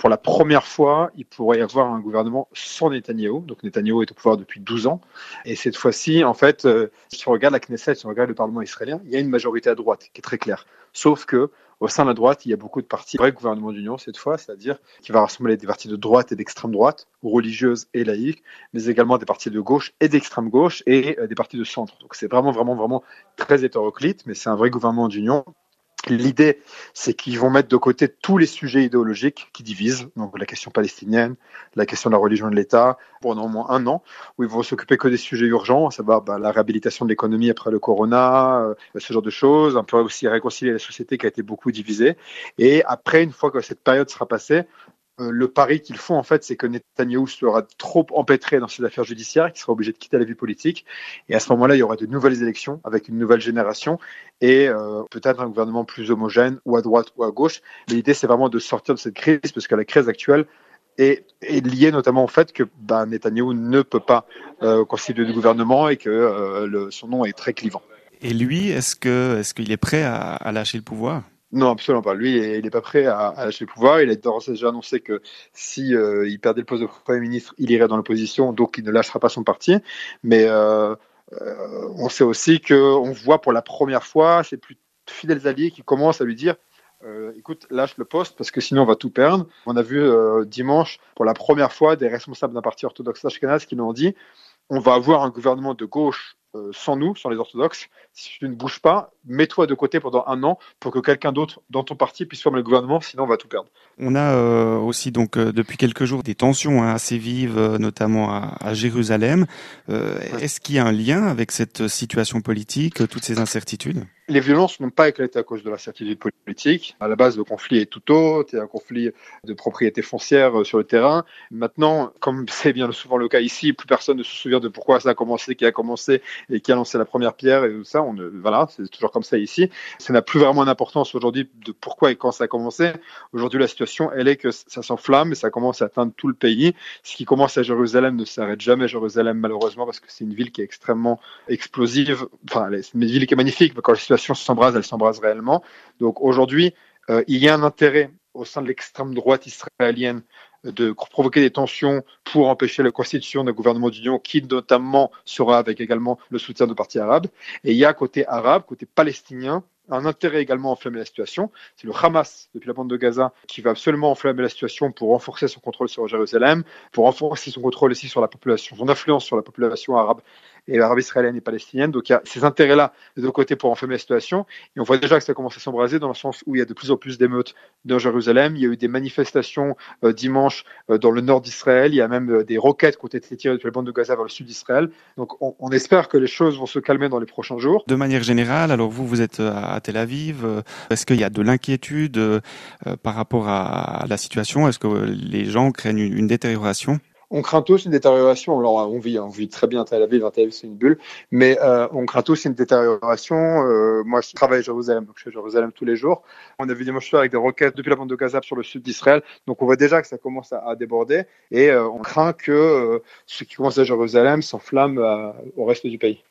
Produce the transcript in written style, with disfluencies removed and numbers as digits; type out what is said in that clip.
pour la première fois, il pourrait y avoir un gouvernement sans Netanyahou. Donc Netanyahou est au pouvoir depuis 12 ans. Et cette fois-ci, en fait, si on regarde la Knesset, si on regarde le Parlement israélien, il y a une majorité à droite qui est très claire. Sauf que au sein de la droite, il y a beaucoup de partis. Vrai gouvernement d'union cette fois, c'est-à-dire qui va rassembler des partis de droite et d'extrême droite, religieuses et laïques, mais également des partis de gauche et d'extrême gauche et des partis de centre. Donc c'est vraiment très hétéroclite, mais c'est un vrai gouvernement d'union. L'idée, c'est qu'ils vont mettre de côté tous les sujets idéologiques qui divisent, donc la question palestinienne, la question de la religion de l'État, pendant au moins un an, où ils vont s'occuper que des sujets urgents, à savoir la réhabilitation de l'économie après le corona, ce genre de choses, un peu aussi réconcilier la société qui a été beaucoup divisée. Et après, une fois que cette période sera passée, le pari qu'ils font, en fait, c'est que Netanyahou sera trop empêtré dans ses affaires judiciaires, qu'il sera obligé de quitter la vie politique. Et à ce moment-là, il y aura de nouvelles élections avec une nouvelle génération et peut-être un gouvernement plus homogène, ou à droite ou à gauche. L'idée, c'est vraiment de sortir de cette crise, parce que la crise actuelle est liée notamment au fait que Netanyahou ne peut pas constituer de gouvernement et que son nom est très clivant. Et lui, est-ce qu'il est prêt à lâcher le pouvoir? Non, absolument pas. Lui, il n'est pas prêt à lâcher le pouvoir. Il a déjà annoncé que si il perdait le poste de Premier ministre, il irait dans l'opposition, donc il ne lâchera pas son parti. Mais on sait aussi qu'on voit pour la première fois ses plus fidèles alliés qui commencent à lui dire écoute, lâche le poste parce que sinon on va tout perdre. On a vu dimanche, pour la première fois, des responsables d'un parti orthodoxe ashkénaze qui nous ont dit on va avoir un gouvernement de gauche sans nous, sans les orthodoxes. Si tu ne bouges pas, mets-toi de côté pendant un an pour que quelqu'un d'autre dans ton parti puisse former le gouvernement, sinon on va tout perdre. On a aussi donc depuis quelques jours des tensions assez vives, notamment à Jérusalem. Ouais. Est-ce qu'il y a un lien avec cette situation politique, toutes ces incertitudes? Les violences n'ont pas éclaté à cause de l'incertitude politique. À la base, le conflit est tout autre, il y a un conflit de propriété foncière sur le terrain. Maintenant, comme c'est bien souvent le cas ici, plus personne ne se souvient de pourquoi ça a commencé, qui a commencé et qui a lancé la première pierre et tout ça. Voilà, c'est toujours comme ça ici. Ça n'a plus vraiment d'importance aujourd'hui de pourquoi et quand ça a commencé. Aujourd'hui, la situation, elle est que ça s'enflamme et ça commence à atteindre tout le pays. Ce qui commence à Jérusalem ne s'arrête jamais à Jérusalem, malheureusement, parce que c'est une ville qui est extrêmement explosive. Enfin, c'est une ville qui est magnifique, mais quand la situation s'embrase, elle s'embrase réellement. Donc aujourd'hui, il y a un intérêt au sein de l'extrême droite israélienne de provoquer des tensions pour empêcher la constitution d'un gouvernement d'union qui notamment sera avec également le soutien de partis arabes. Et il y a côté arabe, côté palestinien, un intérêt également à enflammer la situation. C'est le Hamas, depuis la bande de Gaza, qui va absolument enflammer la situation pour renforcer son contrôle sur Jérusalem, pour renforcer son contrôle aussi sur la population, son influence sur la population arabe et arabe israélienne et palestinienne. Donc il y a ces intérêts-là des deux côtés pour enflammer la situation. Et on voit déjà que ça commence à s'embraser dans le sens où il y a de plus en plus d'émeutes dans Jérusalem. Il y a eu des manifestations dimanche dans le nord d'Israël. Il y a même des roquettes qui ont été tirées depuis la bande de Gaza vers le sud d'Israël. Donc on espère que les choses vont se calmer dans les prochains jours. De manière générale, alors vous êtes à Tel Aviv. Est-ce qu'il y a de l'inquiétude par rapport à la situation? Est-ce que les gens craignent une détérioration? On craint tous une détérioration. Alors, on vit très bien à Tel Aviv. Tel Aviv, c'est une bulle. Mais on craint tous une détérioration. Moi, je travaille à Jérusalem, donc je suis à Jérusalem tous les jours. On a vu des motions avec des roquettes depuis la bande de Gaza sur le sud d'Israël. Donc, on voit déjà que ça commence à déborder. Et on craint que ce qui commence à Jérusalem s'enflamme au reste du pays.